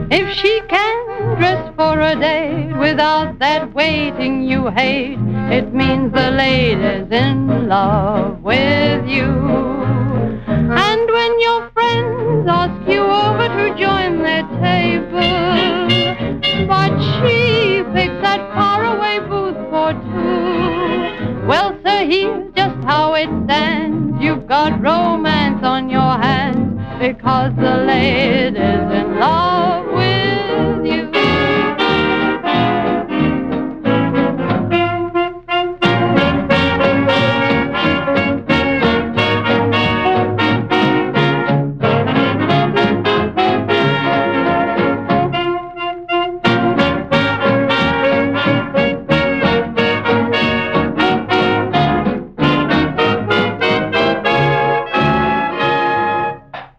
If she can dress for a date without that waiting you hate, it means the lady's in love with you. And when your friends ask you over to join their table, but she picks that faraway booth for two, well, sir, here's just how it stands. You've got romance on your hands because the lady's in love